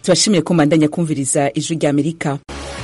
Turashimiye ko mbandanya kumviriza ijwi rya Amerika.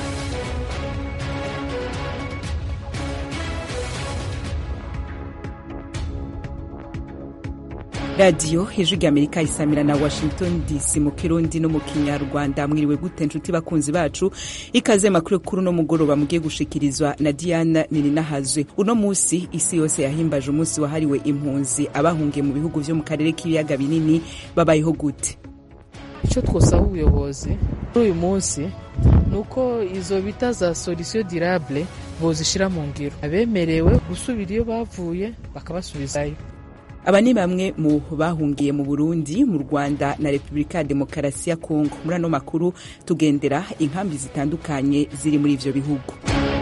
Radio ijwi rya Amerika isamira na Washington DC mu Kirundi no mu Kinyarwanda. Mwiriwe gute nshuti bakunzi bacu, ikaze makuru kuri no mugoroba mugiye gushikirizwa na Diana Nininahazwe. Uno musi isi yose yahimbaje umunsi wahariwe impunzi abahungiye mu bihugu vyo mu karere k'ibiyaga binini. Babayeho gute? Ico twosaba ubuyobozi kuri uyu munsi nuko izo bita za solution durable bozishira mu ngiro, abemerewe gusubira iyo bavuye bakabasubizayo. Aba ni bamwe mu bahungiye mu Burundi, mu Rwanda na Republika ya Demokarasi ya Kongo. Muri ano makuru tugendera inkambi zitandukanye ziri muri ivyo bihugu.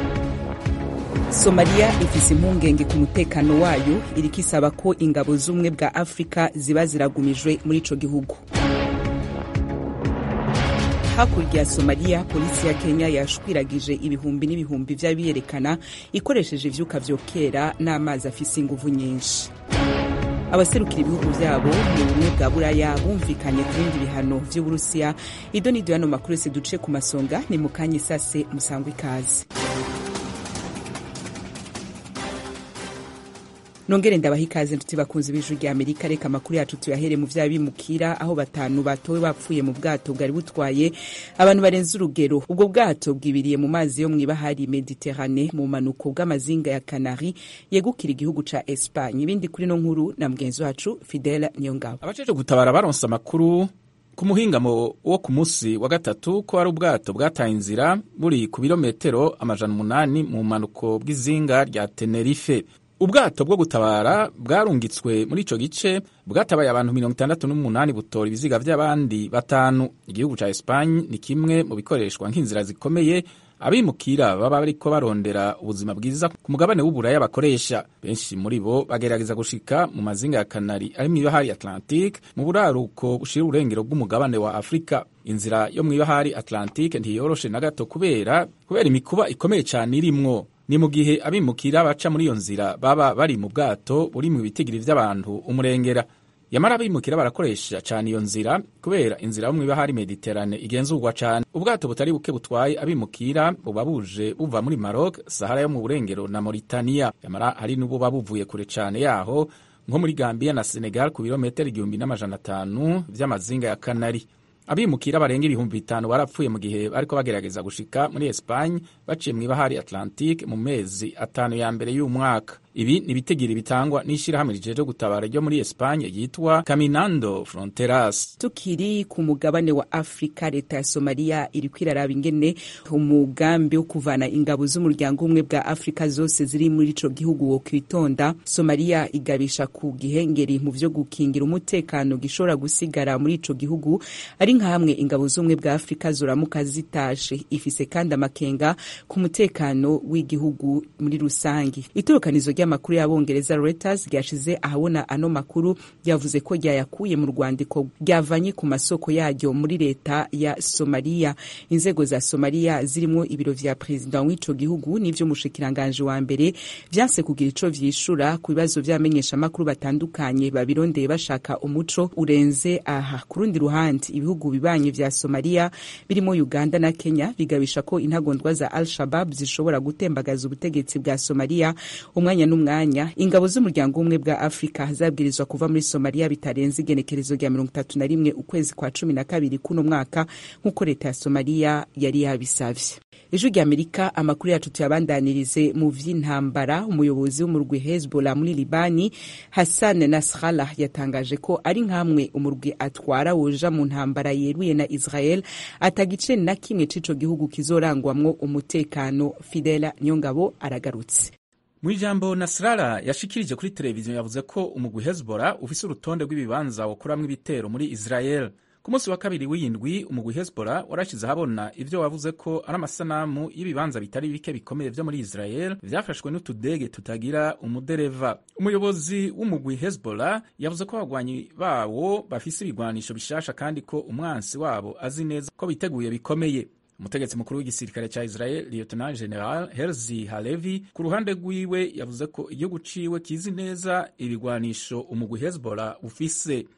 Somalia ifise impungenge ku mutekano wayo, iriko isaba ko ingabo z'ubumwe bwa Afrika ziba ziragumijwe muri ico gihugu. Hakurya ya Somalia, polisi ya Kenya yashwiragije ibihumbi n'ibihumbi vy'abiyerekana ikoresheje ivyuka vyokera n'amazi afise inguvu nyinshi. Abaserukira ibihugu vyabo mu bumwe bwa Buraya bumvikanye ku bindi bihano vy'Uburusiya. Idoni Diano makuru se duce ku masonga ni mukanye sase musangwe ikaze. Nongere ndabaha ikaze ntuti bakunzi b'ijwi rya Amerika. Reka makuru yacu tuyahere mu vy'abimukira, aho batanu batowe bapfuye mu bwato bwari butwaye abantu barenze urugero. Ubwo bwato bwibiriye mu mazi yo mw'ibahari Mediterane mu manuko bw'amazinga ya Canary yegukira igihugu ca Espagne. Ibindi kuri no nkuru na mugenzi wacu Fidel Niyongabo. Abajeje gutabara baronse amakuru ku muhingamo wo ku musi wa gatatu ko ari ubwato bwataye inzira buri ku birometero 800 mu manuko bw'izinga rya Tenerife. Ubwato bwo gutabara bwarungitswe muri ico gice bwatabaye abantu 68 butora ibiziga vy'abandi batanu. Igihugu ca Espagne ni kimwe mu bikoreshwa nk'inzira zikomeye abimukira baba bariko barondera ubuzima bwiza ku mugabane w'Uburaya bakoresha. Benshi muri bo bagerageza gushika mu mazinga ya Canary ari mw'ibahari Atlantique mu buraruko bushira urengero bw'umugabane wa Afrika. Inzira yo mw'ibahari Atlantique ntiyoroshe na gato kubera imikuba ikomeye cyane irimwo. Ni mu gihe abimukira baca muri iyo nzira baba bari mu bwato buri mu bitigiri vy'abantu umurengera. Yamara abimukira barakoresha cyane iyo nzira kubera inzira yo mw'ibahari Mediterane igenzurwa cyane. Ubwato butari buke butwaye abimukira buba buje buva muri Maroc, Sahara yo mu burengero na Mauritania. Yamara hari n'ububa buvuye kure cyane yaho nko muri Gambia na Senegal ku birometero 1500 vy'amazinga ya Canary. Abimukira barenga ibihumbi 5 barapfuye mu gihe bariko bagerageza gushika muri Espagne baciye mw'ibahari Atlantique mu mezi 5 ya mbere y'umwaka. Ibi ni bitegiri bitangwa n'ishirahamwe rijeje gutabara ryo muri Espagne yitwa Caminando Fronteras. Tukiri ku mugabane wa Afrika, leta ya Somalia iri kwiraraba ingene umugambi wo kuvana ingabo z'umuryango umwe bwa Afrika zose ziri muri ico gihugu wo kwitonda. Somalia igabisha ku gihengeri mu vyo gukingira umutekano gishobora gusigara muri ico gihugu ari nka hamwe ingabo z'umwe bwa Afrika zoramuka zitashe. Ifise kandi amakenga ku mutekano w'igihugu muri rusangi. Itorokanizo ry'amakuru y'Abongereza Reuters ryashize ahabona ano makuru yavuze ko ryayakuye mu rwandiko ryavanye ku masoko yaryo muri leta ya Somalia. Inzego za Somalia zirimo ibiro vya president w'ico gihugu n'ivyo mushikiranganje wa mbere vyanse kugira ico vyishura ku bibazo vy'amenyesha makuru batandukanye babirondeye bashaka umuco urenze aha. Kurundi ruhande ibihugu bibanye vya Somalia birimo Uganda na Kenya bigabisha ko intagondwa za Al-Shabaab zishobora gutembagaza ubutegetsi bwa Somalia umwanya n'umwanya. Ingabo z'umuryango umwe bwa Afrika zabwirizwa kuva muri Somalia bitarenze igenekerezo rya 31 ukwezi kwa 12 kuno mwaka nk'uko leta ya Somalia yari yabisavye. Ijwi rya Amerika amakuru yacu tuyabandanirize mu vy'intambara. Umuyobozi w'umurwi Hezbollah muri Libani Hassan Nasrallah yatangaje ko ari nkamwe umurwi atwara woja mu ntambara yeruye na Israel atagice na kimwe c'ico gihugu kizorangwamwo umutekano. Fidela Nyongabo aragarutse. Mwijambo Nasrallah yashikirije kuri televiziyo yavuze ko umugwi Hezbollah ufise urutonde rw'ibibanza wokuramwo ibitero muri Israel. Ku munsi wa kabiri w'indwi umugwi Hezbollah warashize habona ivyo wavuze ko ari amasanamu y'ibibanza bitari bike bikomeye vyo muri Israel vyafashwe n'utudege tutagira umudereva. Umuyobozi w'umugwi Hezbollah yavuze ko abagwanyi bawo bafise ibigwanisho bishasha kandi ko umwansi wabo azi neza ko biteguye bikomeye. Umutegetsi mukuru w'igisirikare ca Israel Lieutenant General Herzi Halevi ku ruhande rwiwe yavuze ko igihugu ciwe kizi neza ibigwanisho umugwi Hezbollah ufise.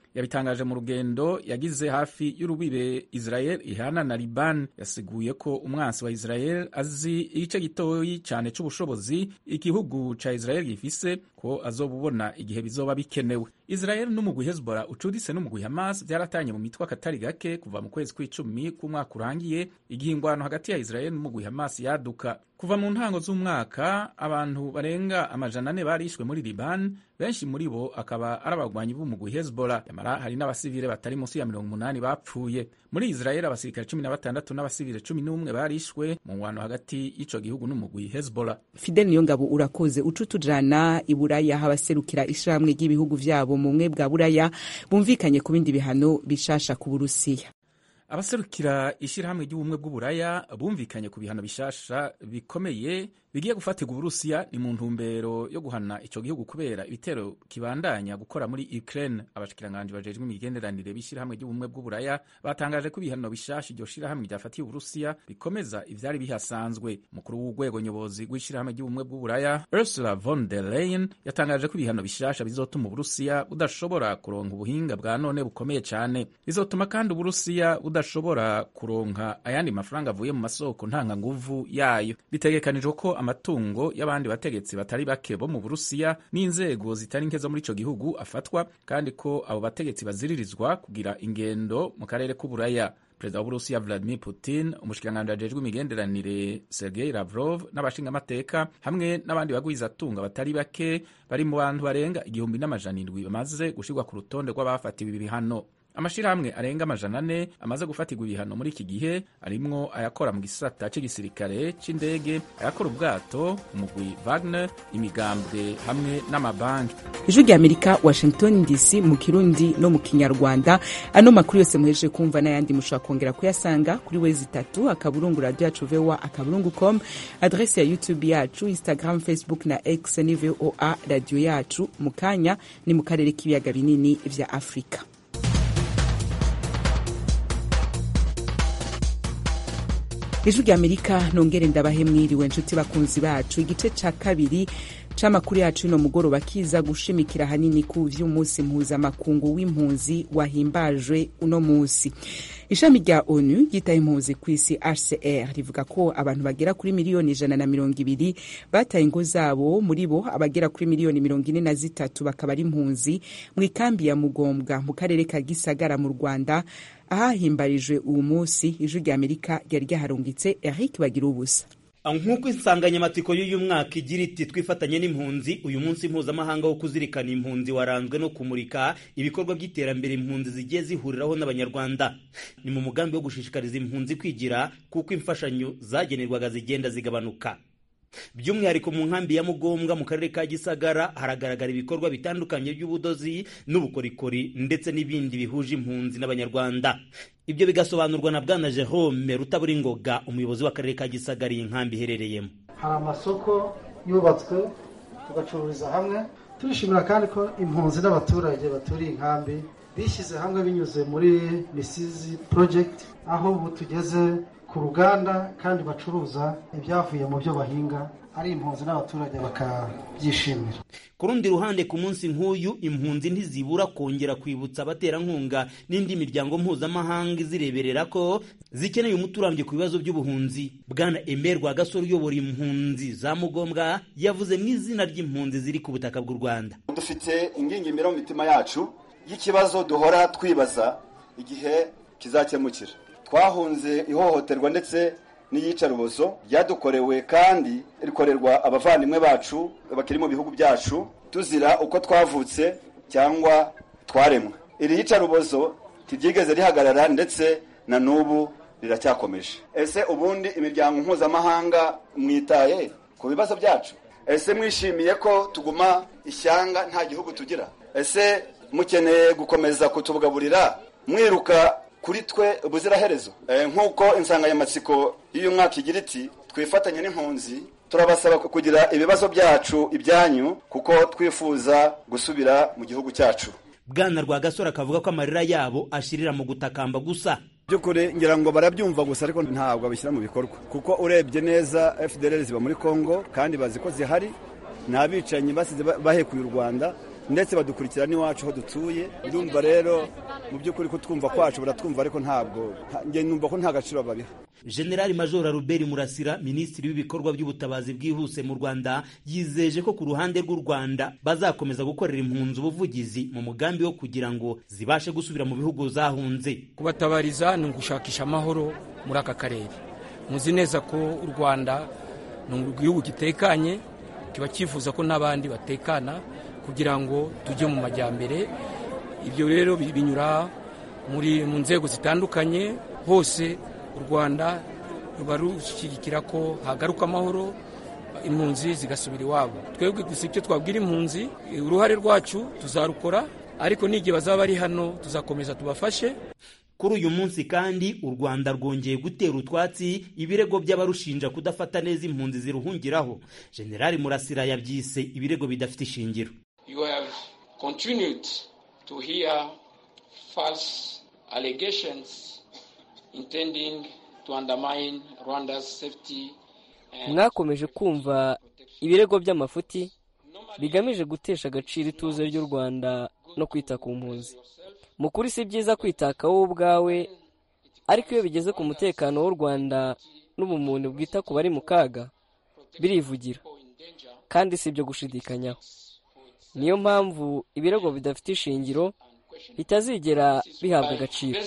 yabitangaje mu rugendo yagize hafi y'urubibe Israel ihana na Liban. Yasiguye ko umwansi wa Israel azi igice gitoyi cyane c'ubushobozi igihugu ca Israel gifise ko azobubona igihe bizoba bikenewe. Israel n'umugwi Hezbollah ucudise n'umugwi Hamas vyaratanye mu mitwe akatari gake kuva mu kwezi kw'icumi k'umwaka urangiye, igihe ingwano hagati ya Israel n'umugwi Hamas yaduka. Kuva mu ntango z'umwaka abantu barenga 400 barishwe muri Liban, benshi muri bo akaba ari abagwanyi b'umugwi Hezbollah. Yamara hari n'abasivile batari munsi ya 80 bapfuye. Muri Israel abasirikare 16 n'abasivile 11 barishwe mu ngwano hagati y'ico gihugu n'umugwi Hezbollah. Fidel Niyongabo urakoze. Ucutujana i Buraya habaserukira ishamwe ry'ibihugu vyabo mu mwe bwa Buraya bumvikanye ku bindi bihano bishasha ku Burusiya. Abaserukira ishirahamwe ry'ubumwe bw'Uburaya bumvikanye ku bihano bishasha bikomeye bigiye gufatirwa Uburusiya ni mu ntumbero yo guhana ico gihugu kubera ibitero kibandanya gukora muri Ukraine. Abashikiranganje bajejwe imigenderanire b'ishirahamwe ry'ubumwe bw'Uburaya batangaje ko ibihano bishasha iryo shirahamwe ryafatiye Uburusiya bikomeza ivyari bihasanzwe. Umukuru w'urwego nyobozi rw'ishirahamwe ry'ubumwe bw'Uburaya Ursula von der Leyen yatangaje ko ibihano bishasha bizotuma Uburusiya budashobora kuronka ubuhinga bwa none bukomeye cyane. Bizotuma kandi Uburusiya budashobora kuronka ayandi mafaranga avuye mu masoko ntanga nguvu yayo. Bitegekanijwe ko amatungo y'abandi bategetsi batari bake bo mu Burusiya n'inzego zitari nke zo muri ico gihugu afatwa, kandi ko abo bategetsi baziririzwa kugira ingendo mu karere k'Uburaya. Perezida w'Uburusiya Vladimir Putin, umushikiranganji ajejwe imigenderanire Sergei Lavrov n'abashingamateka hamwe n'abandi bagwizatunga batari bake bari mu bantu barenga 1,700 bamaze gushirwa ku rutonde rw'abafatiwe ibi bihano. Amashirahamwe arenga 400 amaze gufatirwa ibihano muri iki gihe arimwo ayakora mu gisata c'igisirikare c'indege, ayakora ubwato, umugwi Wagner, imigambwe hamwe n'amabanki. Ijwi ry'Amerika, Washington DC, mu Kirundi no mu Kinyarwanda. Ano makuru yose muhejeje kumva n'ayandi mushobora kongera kuyasanga kuri wezi3 akaburungu radio yacu voa@com, adresse ya YouTube yacu, Instagram, Facebook na X ni VOA radio yacu. Mukanya ni mu karere k'ibiyaga binini vya Afrika. Ijwi ry'Amerika nongere ndabahe mwiriwe nshuti bakunzi bacu. Igice ca kabiri c'amakuru yacu no mugoroba kiza gushimikira hanini ku vy'umunsi mpuzamakungu w'impunzi wahimbajwe uno munsi. Ishami rya ONU ryitaye impunzi kw'isi HCR rivuga ko abantu bagera kuri miliyoni 120 bataye ingo zabo, muri bo abagera kuri miliyoni 43 bakaba ari impunzi mu ikambi ya Mugombwa mu karere ka Gisagara mu Rwanda, ahahimbarijwe uwo munsi. Ijwi ry'Amerika ryari ryaharungitse Eric Bagirubusa. Nk'uko insanganyamatsiko y'uyu mwaka igira iti twifatanye n'impunzi, uyu munsi mpuzamahanga wo kuzirikana impunzi waranzwe no kumurika ibikorwa by'iterambere impunzi zigiye zihuriraho n'abanyarwanda. Ni mu mugambi wo gushishikariza impunzi kwigira kuko imfashanyo zagenerwaga zigenda zigabanuka. By'umwihariko mu nkambi ya Mugombwa mu karere ka Gisagara haragaragara ibikorwa bitandukanye by'ubudozi n'ubukorikori ndetse n'ibindi bihuje impunzi n'abanyarwanda. Ibyo bigasobanurwa na Bwana Jerome Rutaburingoga, umuyobozi w'akarere ka Gisagara iyi nkambi iherereyemo. Hari amasoko yubatswe tugacururiza hamwe. Turishimira kandi ko impunzi n'abaturage baturiye inkambi bishyize hamwe binyuze muri Misizi Project, aho ubu tugeze ku ruganda kandi bacuruza ibyavuye mu byo bahinga, ari impunzi n'abaturage bakabyishimira. Ku rundi ruhande, ku munsi nk'uyu impunzi ntizibura kongera kwibutsa abaterankunga n'indi miryango mpuzamahanga izireberera ko zikeneye umuti urambye ku bibazo by'ubuhunzi. Bwana Emerwa Gasore uyobora impunzi za Mugombwa yavuze mu izina ry'impunzi ziri ku butaka bw'u Rwanda. Dufite ingingimira mu mitima yacu y'ikibazo duhora twibaza igihe kizakemukira. Twahunze ihohoterwa ndetse n'iyicarubozo ryadukorewe kandi rikorerwa abavandimwe bacu bakiri mu bihugu byacu, tuzira uko twavutse cyangwa twaremwe. Iri yicarubozo tiryigeze rihagarara ndetse na n'ubu riracyakomeje. Ese ubundi imiryango mpuzamahanga mwitaye ku bibazo byacu? Ese mwishimiye ko tuguma ishyanga nta gihugu tugira? Ese mukeneye gukomeza kutubugaburira mwiruka kuri twe ubuziraherezo? Nk'uko insanganyamatsiko y'uyu mwaka igira iti twifatanye n'impunzi, turabasaba kugira ibibazo byacu ibyanyu kuko twifuza gusubira mu gihugu cyacu. Bwana Rwagasore akavuga ko amarira yabo ashirira mu gutakamba gusa. Byukuri ngira ngo barabyumva gusa ariko ntabwo abishyira mu bikorwa, kuko urebye neza FDLR ziba muri Kongo kandi bazi ko zihari, n'abicanyi basize bahekuye u Rwanda ndetse badukurikira n'iwacu aho dutuye. Ndumva rero mu by'ukuri ko twumva kwacu baratwumva, ariko ntabwo nge numva ko nta gaciro babiha. General Major Robert Murasira, minisitiri w'ibikorwa by'ubutabazi bwihuse mu Rwanda, yizeje ko ku ruhande rw'u Rwanda bazakomeza gukorera impunzi ubuvugizi mu mugambi wo kugira ngo zibashe gusubira mu bihugu zahunze. Kubatabariza ni ugushakisha amahoro muri aka karere. Muzi neza ko u Rwanda ni igihugu gitekanye, kiba cyifuza ko n'abandi batekana kugira ngo tujye mu majyambere. Ibyo rero binyura mu nzego zitandukanye. Hose u Rwanda ruba rushyigikira ko hagaruka amahoro, impunzi zigasubira iwabo. Twebwe gusa icyo twabwira impunzi, uruhare rwacu tuzarukora, ariko n'igihe bazaba ari hano tuzakomeza tubafashe. Kuri uyu munsi kandi u Rwanda rwongeye gutera utwatsi ibirego by'abarushinja kudafata neza impunzi ziruhungiraho. General Murasira yabyise ibirego bidafite ishingiro. You have continued to hear false allegations intending to undermine Rwanda's safety. Mwakomeje kumva ibirego by'amafuti bigamije gutesha agaciro ituze ry'u Rwanda no kwita ku mpunzi. Mukuri si byiza kwitaka wowe ubwawe, ariko iyo bigeze ku mutekano w'u Rwanda n'ubumuntu bwita ku bari mu kaga birivugira, kandi si ibyo gushidikanyaho. Niyo mpamvu ibirego bidafite ishingiro bitazigera bihabwa agaciro.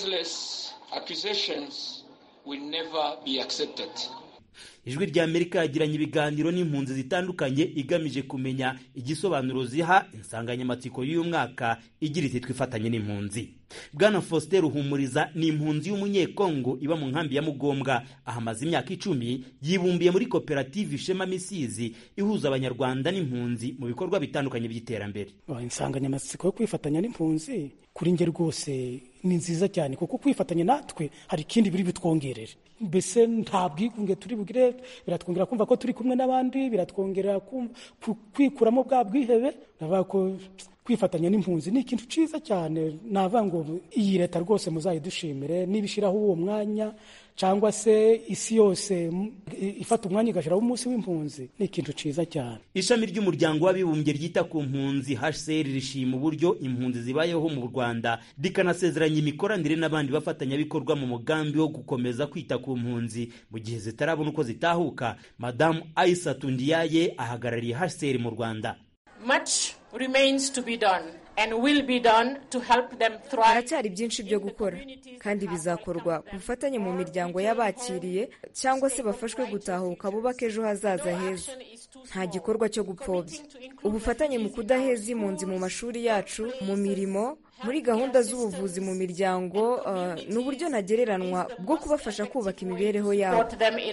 Ijwi rya Amerika yagiranye ibiganiro n'impunzi zitandukanye igamije kumenya igisobanuro ziha insanganyamatsiko y'uyu mwaka igira iti twifatanye n'impunzi. Bwana Faustin Ruhumuriza ni impunzi y'umunyekongo iba mu nkambi ya Mugombwa, ahamaze imyaka 10, yibumbiye muri koperative Ishema Misizi ihuza abanyarwanda n'impunzi mu bikorwa bitandukanye by'iterambere. Insanganyamatsiko yo kwifatanya n'impunzi kuri nge rwose ni nziza cyane, kuko kwifatanya natwe hari ikindi biri bitwongerere. Mbese nta bwigunge turi bugire, biratwongera kumva ko turi kumwe n'abandi, biratwongera kwikuramo bwa bwihebe. Navuga ko kwifatanya n'impunzi ni ikintu ciza cyane. Navuga ngo iyi leta rwose muzayidushimire nibishiraho uwo mwanya, cyangwa se isi yose ifata umwanya igashiraho umunsi w'impunzi, ni ikintu ciza cyane. Ishami ry'umuryango w'abibumbye ryita ku mpunzi HCR rishima uburyo impunzi zibayeho mu Rwanda, rikanasezeranya imikoranire n'abandi bafatanyabikorwa mu mugambi wo gukomeza kwita ku mpunzi mu gihe zitarabona uko zitahuka. Madamu Aissa Tundiaye ahagarariye HCR mu Rwanda. Much remains to be done and will be done to help them thrive. Haracyari byinshi byo gukora, kandi bizakorwa ku bufatanye mu miryango y'abakiriye cyangwa se bafashwe gutahuka bubaka ejo hazaza heza. Nta gikorwa cyo gupfobya. Ubufatanye mu kudaheza impunzi mu mashuri yacu, mu mirimo, muri gahunda z'ubuvuzi mu miryango, n'uburyo ntagereranwa bwo kubafasha kubaka imibereho yabo.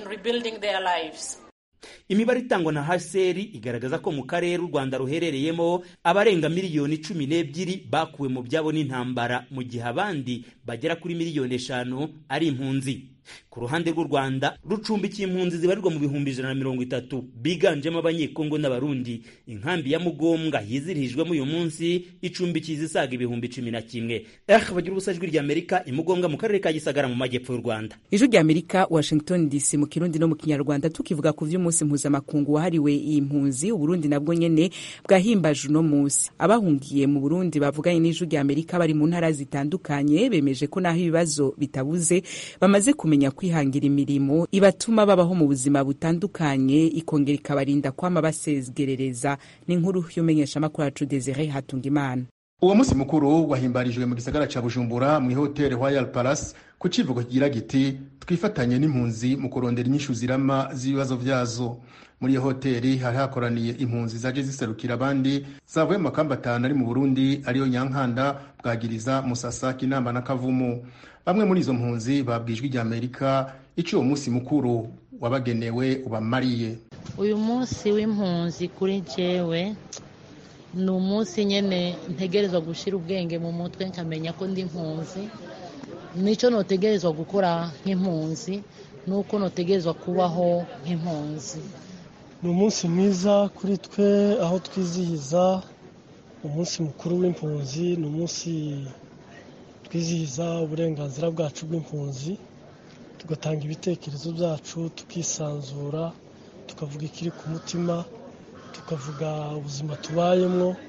Imibare itangwa na HCR igaragaza ko mu karere u Rwanda ruherereyemo abarenga miliyoni 12 bakuwe mu byabo n'intambara, mu gihe abandi bagera kuri miliyoni 5 ari impunzi. Ku ruhande rw'u Rwanda rucumbikiye impunzi zibarirwa mu bihumbi 130 biganjemo abanyekongo n'abarundi. Inkambi ya Mugombwa yizirijwemo uyu munsi icumbikiye zisaga ibihumbi 11. Bagira ubusajwi rya Amerika imugonga mu karere ka Gisagara mu majyepfo y'u Rwanda. Ijwi rya Amerika Washington DC mu Kirundi no mu Kinyarwanda, tukivuga ku vy'umunsi mpuzamakungu wahariwe impunzi. Uburundi nabwo nyene bwahimbaje uno munsi. Abahungiye mu Burundi bavuganye n'Ijwi rya Amerika bari mu ntara zitandukanye bemeje ko naho ibibazo bitabuze bamaze kumenya kwihangira imirimo ibatuma babaho mu buzima butandukanye, ikongera ikabarinda kwama basezgerereza. N'inkuru y'umenyesha makuru yacu Desire Hatungimana. Uwo munsi mukuru wahimbarijwe mu gisagara ca Bujumbura mu Hotel Royal Palace ku civugo kigira giti twifatanye n'impunzi mu kurondera inyishu zirama z'ibibazo vyazo. Muri iyo hoteli hari hakoraniye impunzi zaje ziserukira abandi zavuye mu makamba 5 ari mu Burundi, ariyo Nyankanda, Bwagiriza, Musasa, Kinamba na Kavumu. Bamwe muri izo mpunzi babwijwe rya Amerika ico uwo munsi mukuru wabagenewe ubamariye. Uyu munsi w'impunzi kuri jewe ni umunsi nyene ntegerezwa gushira ubwenge mu mutwe nkamenya ko ndi impunzi, nico notegerezwa gukora nk'impunzi, nuko notegerezwa kubaho nk'impunzi. Ni umunsi mwiza kuri twe aho twizihiza umunsi mukuru w'impunzi. Ni umunsi twizihiza uburenganzira bwacu bw'impunzi, tugatanga ibitekerezo byacu, tukisanzura, tukavuga ikiri ku mutima, tukavuga ubuzima tubayemo,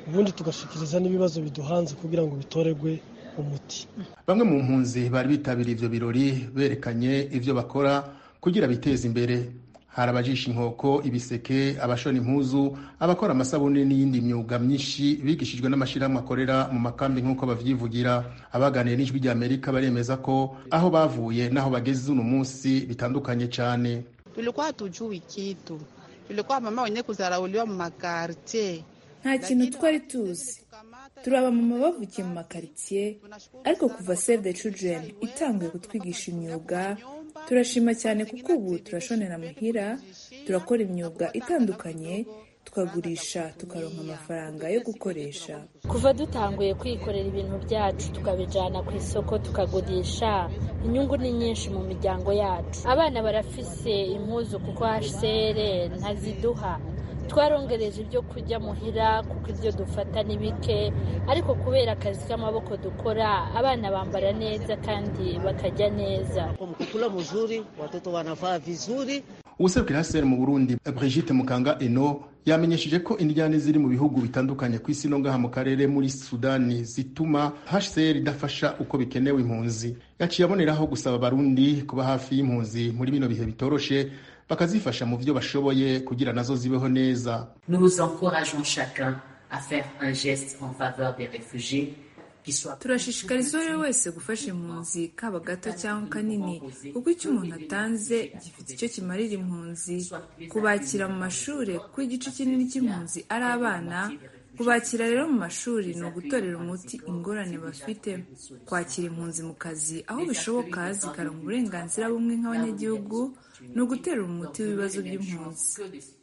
ubundi tugashikiriza n'ibibazo biduhanze kugira ngo bitoregwe umuti. Bamwe mu mpunzi bari bitabiriye ivyo birori berekanye ivyo bakora kugira biteze imbere. Hari abajisha inkoko, ibiseke, abashona impuzu, abakora amasabune n'iyindi myuga myinshi bigishijwe n'amashirahamwe akorera mu makambi nk'uko bavyivugira. Abaganiye n'ijwi rya Amerika baremeza ko aho bavuye naho bageze uno munsi bitandukanye cyane. Tulikuwa tujui kitu, tulikuwa mama wenye kuzarauliwa mu makartie, nta kintu twari tuzi. Turi abamama bavukiye mu makaritiye, ariko kuva Save the Children itanguye kutwigisha imyuga turashima cyane kuko ubu turashonera muhira, turakora imyuga itandukanye, tukagurisha tukaronka amafaranga yo gukoresha. Kuva dutanguye kwikorera ibintu byacu tukabijana ku isoko tukagurisha, inyungu ni nyinshi mu miryango yacu. Abana barafise impuzu kuko HCR ntaziduha. Twarongereje ibyo kujya muhira kuko ibyo dufata ni bike, ariko kubera akazi k'amaboko dukora abana bambara neza kandi bakajya neza. Kukula mzuri, watoto wanavaa vizuri. Userukira HCR mu Burundi Brigitte Mukanga Eno yamenyesheje ko indijane ziri mu bihugu bitandukanye ku isi no ngaha mu karere muri Sudani zituma HCR idafasha uko bikenewe impunzi. Yaciye aboneraho gusaba Barundi kuba hafi y'impunzi muri bino bihe bitoroshe, bakazifasha mu byo bashoboye kugira nazo zibeho neza. Nous encourageons chacun à faire un geste en faveur des réfugiés. Turashishikariza uwo wese gufasha impunzi kaba gato cyangwa kanini, kuko icyo umuntu atanze gifite icyo kimarira impunzi. Kubakira mu mashuri ku igice kinini cy'impunzi ari abana, kubakira rero mu mashuri ni ugutorera umuti ingorane bafite. Kwakira impunzi mu kazi aho bishoboka zikaronka uburenganzira bumwe nk'abanyagihugu ni ugutera umuti w'ibibazo by'impunzi.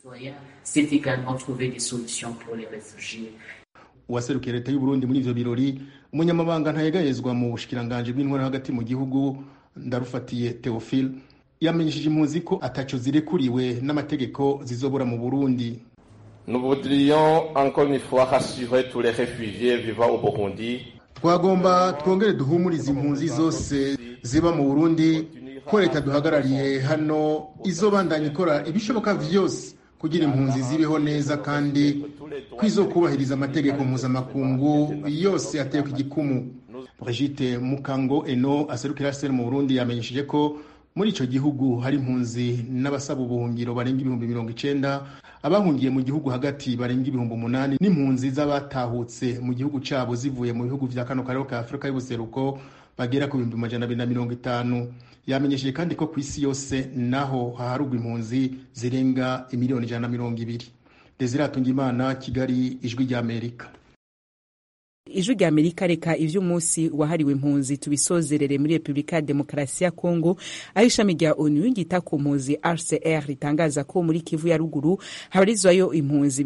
Uwaserukiye leta y'u Burundi muri ivyo birori, umunyamabanga ntayegayezwa mu bushikiranganje bw'intwaro hagati mu gihugu Ndarufatiye Theophile yamenyesheje impunzi ko ataco zirekuriwe n'amategeko zizobora mu Burundi. Nous voudrions encore une fois rassurer tous les réfugiés vivant au Burundi. Twagomba twongere duhumuriza impunzi zose ziba mu Burundi ko leta duhagarariye hano izobandanya ikora ibishoboka vyose kugira impunzi zibeho neza kandi kwizokubahiriza amategeko mpuzamakungu yose ateye ku gikumu. Brigitte Mukango Eno aserukira HCR mu Burundi yamenyesheje ko muri ico gihugu hari impunzi n'abasaba ubuhungiro barenga 90,000, abahungiye mu gihugu hagati barenga 8,000 n'impunzi z'abatahutse mu gihugu cabo zivuye mu bihugu vya kano karere ka Afrika y'ubuseruko bagera ku 250,000. Yamenyesheje kandi ko kw'isi yose naho haharugwa impunzi zirenga 120,000,000. Desire Atungimana, Kigali, Ijwi rya Amerika. Ijwi rya Amerika reka ivy'umunsi wahariwe impunzi tubisozerere muri Republika ya Demokarasi ya Kongo, aho ishami rya ONU ryita ku mpunzi HCR ritangaza ko muri Kivu ya ruguru habarizwayo impunzi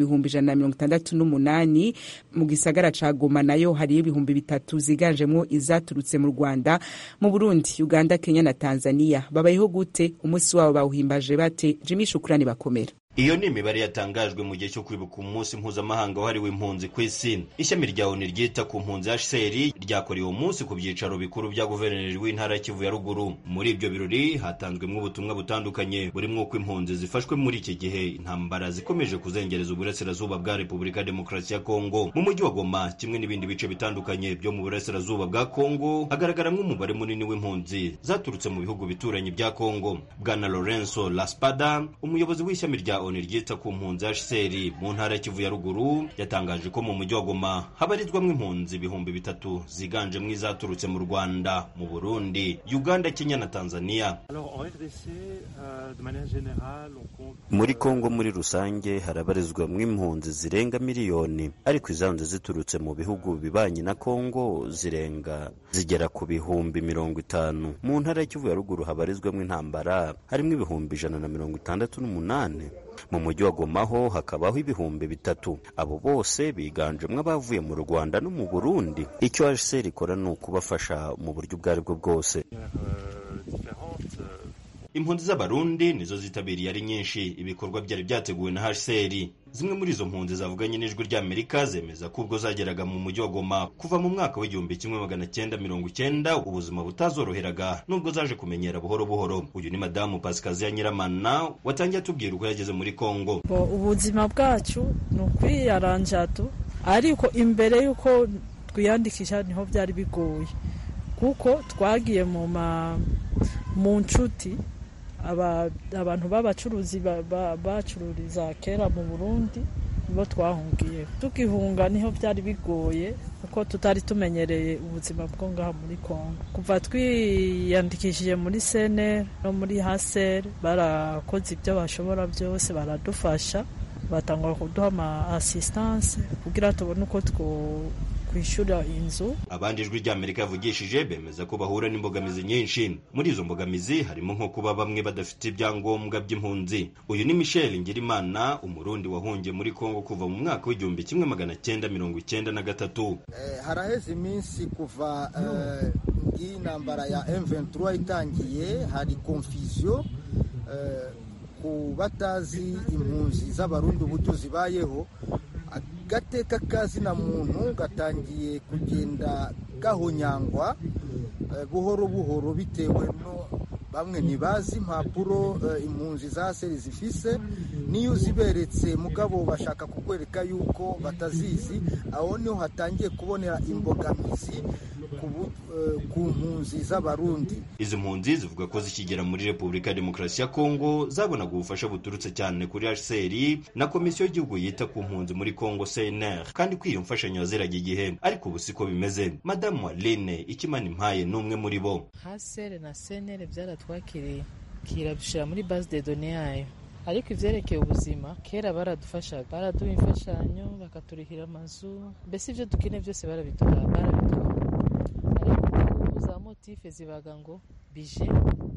168 mu gisagara ca Goma, nayo hari 3,000 ziganjemwo izaturutse mu Rwanda, mu Burundi, Uganda, Kenya na Tanzania. Babayeho gute? Umunsi wabo bawuhimbaje bate? Jimmy Shukrani bakomera. Iyo ni imibare yatangajwe mu gihe cyo kwibuka umunsi mpuzamahanga wahariwe impunzi ku isi. Ishami rya ONU ryita ku mpunzi HCR ryakorewe umunsi ku byicaro bikuru bya guverineri w'intara Kivu ya ruguru. Muri ibyo birori hatanzwemo ubutumwa butandukanye burimo uko impunzi zifashwe muri iki gihe intambara zikomeje kuzengereza uburasirazuba bwa Repubulika ya Demokarasi ya Kongo. Mu mujyi wa Goma kimwe n'ibindi bice bitandukanye byo mu burasirazuba bwa Kongo hagaragaramo umubare munini w'impunzi zaturutse mu bihugu bituranye bya Kongo. Bwana Lorenzo Laspada, umuyobozi w'ishami rya ONU ryita ku mpunzi HCR mu ntara Kivu ya ruguru, yatangaje ko mu mujyi wa Goma habarizwamo impunzi 3,000 ziganjemwo izaturutse mu Rwanda, mu Burundi, Uganda, Kenya na Tanzania. Muri Kongo muri rusange harabarizwamo impunzi zirenga miliyoni, ariko izanze ziturutse mu bihugu bibanyi na Kongo zigera ku 50,000. Mu ntara Kivu ya ruguru habarizwamo intambara harimo 168. Mu mujyi wa Goma ho hakabaho 3,000. Abo bose biganjemwo abavuye mu Rwanda no mu Burundi. Icyo HCR ikora ni ukubafasha mu buryo ubwo aribwo bwose. Impunzi z'Abarundi nizo zitabiriye ari nyinshi ibikorwa byari byateguwe na HCR. Zimwe muri izo mpunzi zavuganye n'Ijwi rya Amerika zemeza ko ubwo zageraga mu mujyi wa Goma kuva mu mwaka w'1990 ubuzima butazoroheraga nubwo zaje kumenyera buhoro buhoro. Uyu ni Madamu Pascasia Nyiramana watangiye atubwira uko yageze muri Kongo. Ubuzima bwacu ni ukwiyaranja tu ariko imbere y'uko twiyandikisha niho byari bigoye kuko twagiye mu nshuti abantu b'abacuruzi bacururiza kera mu Burundi nibo twahungiye. Tukihunga niho byari bigoye kuko tutari tumenyereye ubuzima bwo ngaha muri Kongo. Kuva twiyandikishije muri CNR no muri HCR barakoze ibyo bashobora byose, baradufasha, batangwa kuduha ama assistance kugira tubone uko kwishura inzu. Abandi ijwi ry'Amerika yavugishije bemeza ko bahura n'imbogamizi nyinshi. Muri izo mbogamizi harimo nko kuba bamwe badafite ibyangombwa by'impunzi. Uyu ni Michel Ngirimana, umurundi wahungiye muri Kongo kuva mu mwaka w'1993. Haraheze iminsi kuva iyi ntambara ya M23 itangiye, hari confusion ku batazi impunzi z'abarundi uburyo zibayeho. Agateka kazina muntu gatangiye kugenda gahonyangwa buhoro buhoro bitewe no bamwe ntibazi impapuro impunzi za seri zifise, niyo ziberetse mugabo bashaka kukwereka yuko batazizi. Aho niho hatangiye kubonera imbogamizi ku mpunzi z'abarundi. Izi mpunzi zivuga ko zikigera muri Repubulika ya Demokarasi ya Kongo zabonaga ubufasha buturutse cyane kuri HCR na Komisiyo y'Igihugu yita ku mpunzi muri Kongo CNR, kandi ko iyo mfashanyo yaziraga igihe, ariko ubu siko bimeze. Madamu Aline Ikimana Impaye n'umwe muri bo. HCR na CNR byaratwakiriye kirabishira muri base de données yayo, ariko ivyerekeye ubuzima kera baradufasha, baraduha imfashanyo, bakaturihira amazu, mbese ivyo dukeneye byose barabiduha. Ariko za motife zibaga ngo bije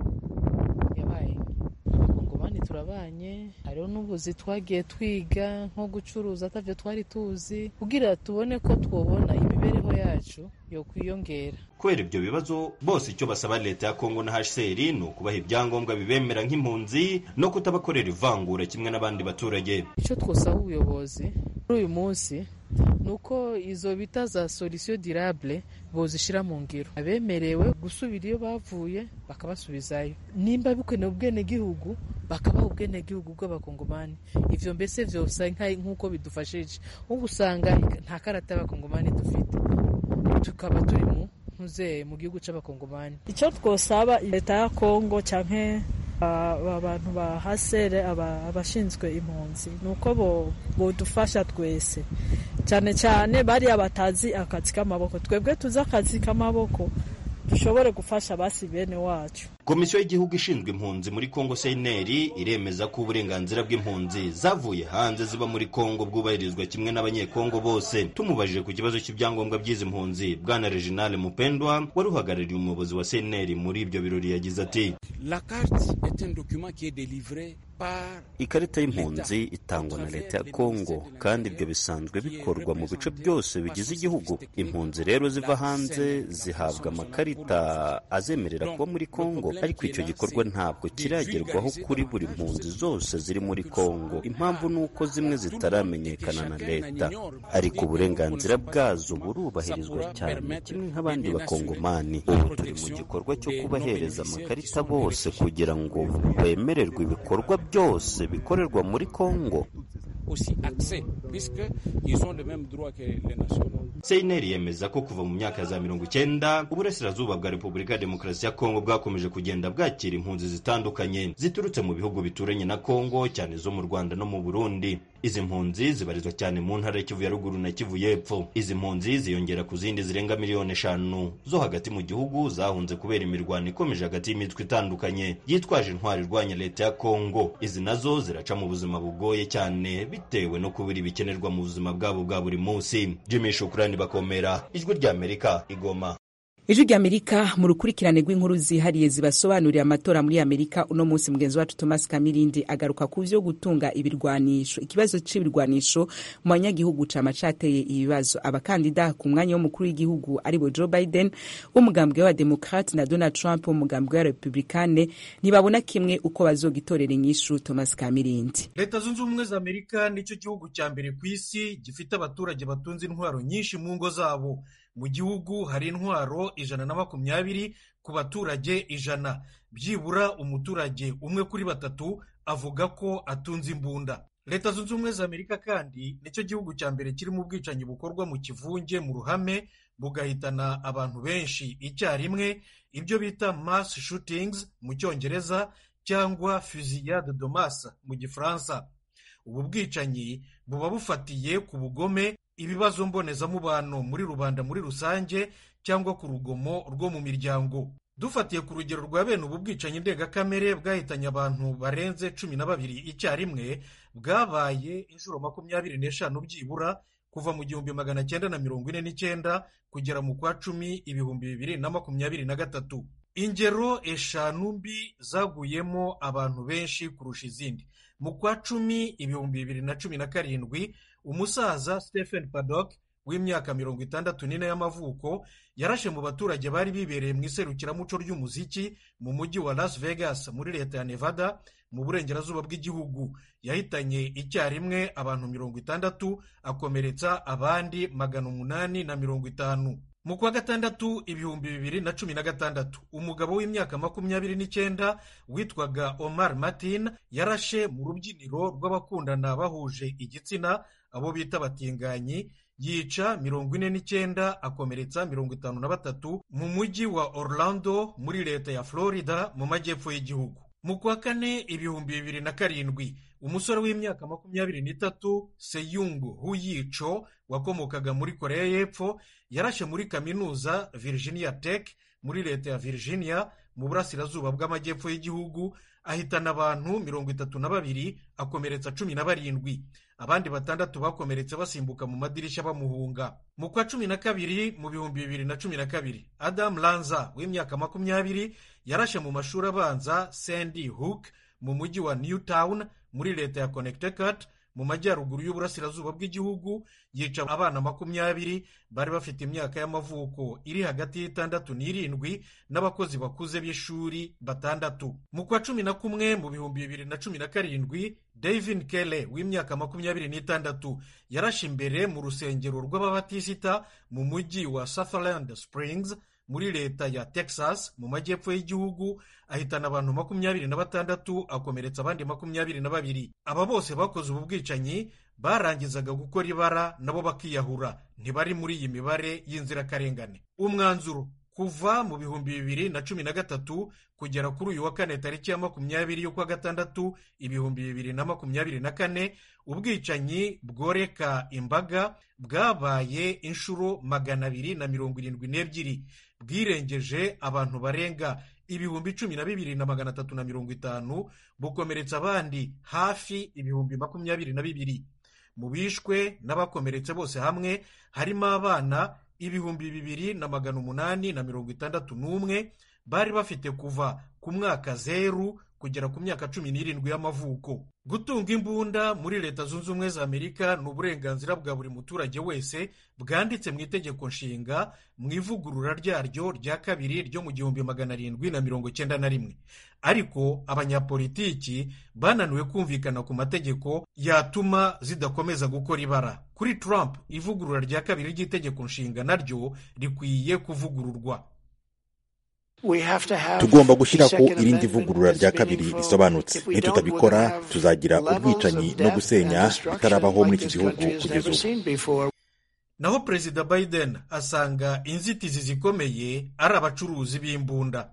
yabaye abakongomani turabanye, hariho n'ubuzi twagiye twiga nko gucuruza atavyo twari tuzi, kugira tubone ko twobona imibereho yacu yo kwiyongera. Kubera ibyo bibazo bose icyo basaba leta ya Kongo na HCR ni ukubaha ibyangombwa bibemera nk'impunzi no kutabakorera ivangura kimwe n'abandi baturage. Icyo twosaba ubuyobozi kuri uyu munsi nuko izo bita za solution durable bozishira mu ngiro, abemerewe gusubira iyo bavuye bakabasubizayo, nimba bikeneye ubwene gihugu bakabaha ubwene gihugu bw'abakongomani. Ivyo mbese vyose nk'uko bidufashije, usanga nta karata y'abakongomani dufite, tukaba turi mu gihugu c'abakongomani. Icyo twosaba leta ya Kongo canke abantu ba HCR abashinzwe impunzi nuko bodufasha twese, cyane cyane bari abatazi akazi k'amaboko. Twebwe tuzi akazi k'amaboko dushobore gufasha basi bene wacu. Komisiyo y'Igihugu ishinzwe impunzi muri Kongo CNR iremeza ko uburenganzira bw'impunzi zavuye hanze ziba muri Kongo bwubahirizwa kimwe n'abanyekongo bose. Tumubajije ku kibazo cy'ibyangombwa by'izi mpunzi, Bwana Reginald Mupendwa wari uhagarariye umuyobozi wa CNR muri ibyo birori yagize ati: La carte est un document qui est délivré par Ikarita y'impunzi itangwa na leta ya Kongo, kandi ibyo bisanzwe bikorwa mu bice byose bigize igihugu. Impunzi rero ziva hanze zihabwa amakarita azemerera kuba muri Kongo, ariko icyo gikorwa ntabwo kiragerwaho kuri buri mpunzi zose ziri muri Kongo. Impamvu ni uko zimwe zitaramenyekana na leta, ariko uburenganzira bwazo burubahirizwa cyane kimwe nk'abandi bakongomani. Ubu turi mu gikorwa cyo kubahereza amakarita bose kugira ngo bemererwe ibikorwa byose bikorerwa muri Kongo. aussi accès puisque ils ont le même droit que les nationaux. CNR yemeza ko kuva mu myaka za 90 uburasirazuba bwa Repubulika ya Demokarasi ya Kongo bwakomeje kugenda bwakira impunzi zitandukanye ziturutse mu bihugu bituranye na Kongo, cyane zo mu Rwanda no mu Burundi. Izi mpunzi zibarizwa cyane mu ntara y'Kivu ya ruguru na Kivu y'epfo. Izi mpunzi ziyongera ku zindi zirenga 5,000,000 zo hagati mu gihugu zahunze kubera imirwano ikomeje hagati y'imitwe itandukanye yitwaje intwari irwanya leta ya Kongo. Izi nazo ziraca mu buzima bugoye cyane bitewe no kubura ibikenerwa mu buzima bwabo bwa buri munsi. Jimmy Shukrani Bakomera, Ijwi ry'Amerika, Igoma. Ijwi ry'Amerika mu rukurikirane rw'inkuru zihariye zibasobanurira amatora muri Amerika. Uno munsi mugenzi wacu Thomas Kamirindi agaruka ku vyo gutunga ibirwanisho. Ikibazo c'ibirwanisho mu banyagihugu cama cateye ibibazo. Abakandida ku mwanya w'umukuru w'igihugu aribo Joe Biden w'umugambwe wa Democrat na Donald Trump w'umugambwe wa Republicane ntibabona kimwe uko bazogitorera inyishu. Thomas Kamirindi. Leta Zunze Ubumwe za Amerika nicyo gihugu cya mbere ku isi gifite abaturage batunze intwaro nyinshi mu ngo zabo. Mu gihugu hari intwaro 120 ku baturage 100. Byibura umuturage umwe kuri batatu avuga ko atunze imbunda. Leta Zunze Ubumwe za Amerika kandi nicyo gihugu cya mbere kirimo ubwicanyi bukorwa mu kivunge, mu ruhame, bugahitana abantu benshi icyarimwe, ibyo bita mass shootings mu cyongereza cyangwa fusillade de masse mu gifaransa. Ubu bwicanyi buba bufatiye ku bugome, ibibazo mbonezamubano muri rubanda muri rusange, cyangwa ku rugomo rwo mu miryango. Dufatiye ku rugero rwa bene ubu bwicanyi ndengakamere bwahitanye abantu barenze 12 icyarimwe, bwabaye inshuro 25 byibura kuva mu 1949 kugera mu kwa 10 2023. Ingero eshanu mbi zaguyemo abantu benshi kurusha izindi. Mu kwa 10 2017, umusaza Stephen Paddock w'imyaka 64 y'amavuko yarashe mu baturage bari bibereye mu iserukiramuco ry'umuziki mu mujyi wa Las Vegas muri leta ya Nevada mu burengerazuba bw'igihugu. Yahitanye icyarimwe abantu 60, akomeretsa abandi 850. Mu kwa gatandatu 2016, umugabo w'imyaka 29 witwaga Omar Martin yarashe mu rubyiniro rw'abakundana bahuje igitsina, abo bita batinganyi, yica 49, akomeretsa 53 mu mujyi wa Orlando muri leta ya Florida mu majyepfo y'igihugu. Mu kwa kane 2007, umusore w'imyaka 23 Seyung Huyicho wakomokaga muri Korea y'Epfo yarashe muri kaminuza Virginia Tech muri leta ya Virginia mu burasirazuba bw'amajyepfo y'igihugu, ahitana abantu 32, akomeretsa 17. Abandi 6 bakomeretse basimbuka mu madirishya bamuhunga. Mu kwa 12 mu 2012, Adam Lanza w'imyaka 20 yarashe mu mashuri abanza Sandy Hook mu mujyi wa Newtown muri leta ya Connecticut mu majyaruguru y'uburasirazuba bw'igihugu, yica abana 20 bari bafite imyaka y'amavuko iri hagati y'6 n'7 n'abakozi bakuze b'ishuri 6. Mu kwa 11 mu 2017, David Kelly w'imyaka 26 yarashe imbere mu rusengero rw'ababatisita mu mujyi wa Sutherland Springs muri leta ya Texas mu majyepfo y'igihugu, ahitana abantu 26, akomeretsa abandi 22. Aba bose bakoze ubu bwicanyi barangizaga gukora ibara nabo bakiyahura, ntibari muri iyi mibare y'inzirakarengane. Umwanzuro: kuva mu 2013 kugera kuri uyu wa kane tariki ya 20 y'ukwa gatandatu 2024, ubwicanyi bworeka imbaga bwabaye inshuro 272, bwirengeje abantu barenga 12,350, bukomeretsa abandi hafi 22,000. Mu bishwe n'abakomeretse bose hamwe harimo abana 2,861 bari bafite kuva ku mwaka 0 kugera ku myaka 17 y'amavuko. Gutunga imbunda muri Leta Zunze Ubumwe za Amerika ni uburenganzira bwa buri muturage wese, bwanditse mu itegeko nshinga mu ivugurura ryaryo rya kabiri ryo mu 1791. Ariko abanyapolitiki bananiwe kumvikana ku mategeko yatuma zidakomeza gukora ibara. Kuri Trump, ivugurura rya kabiri ry'itegeko nshinga naryo rikwiye kuvugururwa. Tugomba gushyiraho irindi vugurura rya kabiri risobanutse. Nitutabikora tuzagira ubwicanyi no gusenya bitarabaho muri iki gihugu kugeza ubu. Naho Perezida Biden asanga inzitizi zikomeye ari abacuruzi b'imbunda.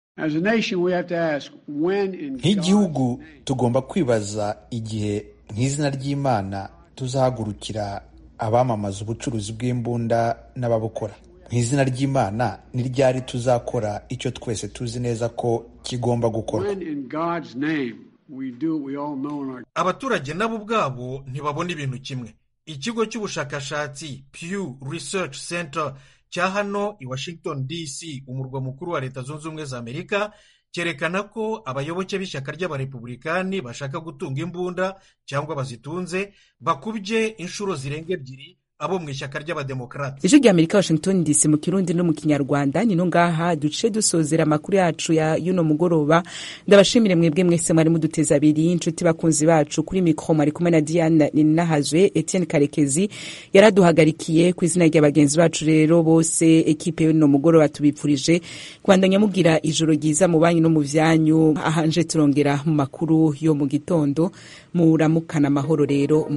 Nk'igihugu tugomba kwibaza igihe nk'izina ry'Imana tuzahagurukira abamamaza ubucuruzi bw'imbunda n'ababukora. Nk'izina ry'Imana ni ryari tuzakora icyo twese tuzi neza ko kigomba gukorwa. Abaturage nabo ubwabo ntibabona ibintu kimwe. Ikigo cy'ubushakashatsi Pew Research Center cya hano i Washington DC, umurwa mukuru wa Leta Zunze Ubumwe za Amerika, cyerekana ko abayoboke b'ishyaka ry'abarepublikani bashaka gutunga imbunda cyangwa bazitunze bakubye inshuro zirenga 2 abo mu ishyaka ry'abademokarate. Ijwi ry'Amerika, Washington DC, mu Kirundi no mu Kinyarwanda. Nino ngaha duce dusozera amakuru yacu ya yuno mugoroba. Ndabashimire mwebwe mwese mwari muduteza abiri, inshuti bakunzi bacu. Kuri mikro mwari kumwe na Diane Ninahazwe. Etienne Karekezi yaraduhagarikiye. Ku izina ry'abagenzi bacu rero bose ekipe yuno mugoroba tubipfurije kwandanya mugira ijoro ryiza mu banyu no mu vyanyu. Ahanje turongera mu makuru yo mu gitondo. Muramukana amahoro rero.